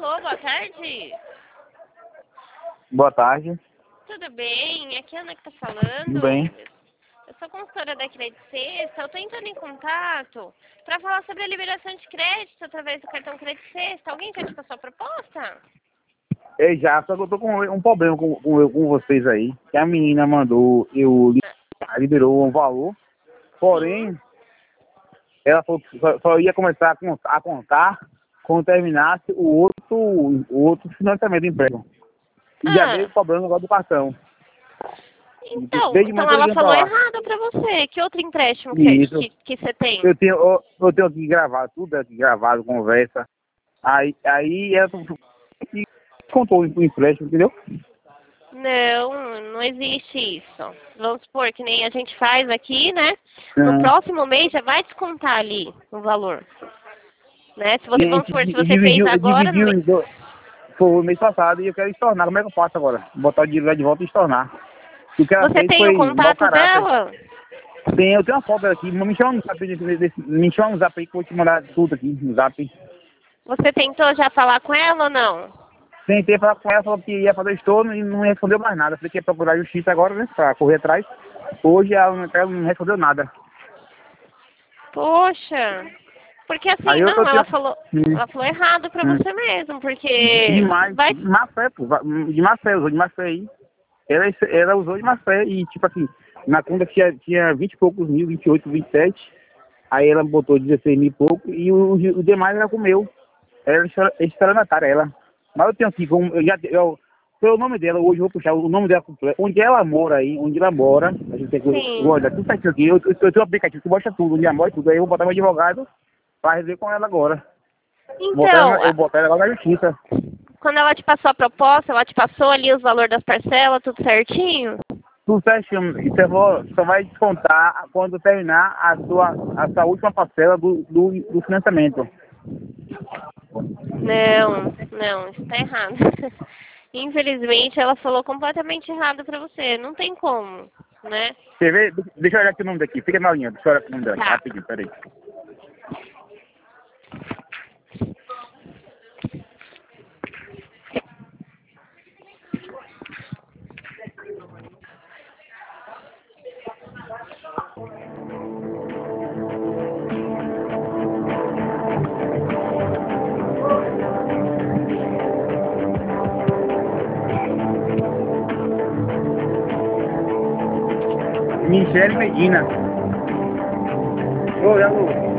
Alô, boa tarde. Boa tarde. Tudo bem? Aqui é a Ana que tá falando. Tudo bem. Eu sou consultora da Crédito Sexta. Eu tô entrando em contato para falar sobre a liberação de crédito através do cartão Crédito Sexta. Alguém já te passou a proposta? Eu já, só que eu tô com um problema com vocês aí. Que a menina mandou, liberou um valor, porém, ela falou que só ia começar a contar quando terminasse o outro financiamento do empréstimo. E já veio o problema agora do cartão. Então Desde manhã eu tô ela ligando pra falou lá. errado para você. Que outro empréstimo Isso. que você tem? Eu tenho aqui gravado, tudo aqui gravado, conversa. Aí ela contou o empréstimo, entendeu? Não existe isso. Vamos supor que nem a gente faz aqui, né? No próximo mês já vai descontar ali o valor. Né? Se você, vamos supor, se você fez agora... Foi o mês passado e eu quero estornar. Como é que eu faço agora? Botar o dinheiro lá de volta e estornar. O que ela Você fez tem foi o mau contato caráter. dela? Tem, eu tenho uma foto aqui. Me chama no zap, me chama no zap aí que eu vou te mandar tudo aqui no zap. Você tentou já falar com ela ou não? Tentei falar com ela, falou que ia fazer estorno e não respondeu mais nada. Falei que ia procurar a justiça agora, né? Pra correr atrás. Hoje ela não respondeu nada. Poxa, porque assim, Aí não, ela tenho... ela falou errado pra você mesmo, porque Demais, vai... de má fé, pô. De má fé, usou de má fé aí. Ela usou de má fé e, tipo assim, na conta tinha 20 e poucos mil, 28, 27. Aí ela botou 16 mil e pouco e o demais ela comeu. Era estelionatária, ela. Mas eu tenho aqui, pelo nome dela, hoje eu vou puxar o nome dela completo. Onde ela mora aí, onde ela mora, a gente tem que olhar tudo certinho aqui. Eu tenho um aplicativo que mostra tudo, onde ela mora e tudo. Aí eu vou botar meu advogado pra resolver com ela agora. Então, Eu botar ela agora na justiça. quando ela te passou a proposta, ela te passou ali os valores das parcelas, tudo certinho? Tudo certinho. E só vai descontar quando terminar a sua última parcela do financiamento. Não, isso tá errado. Infelizmente, ela falou completamente errado pra você. Não tem como, né? Você vê? Deixa eu olhar aqui o nome daqui. Fica na linha. Deixa eu olhar aqui o nome dela. Tá. Rapidinho, peraí. Michele Medina. Oi, alô.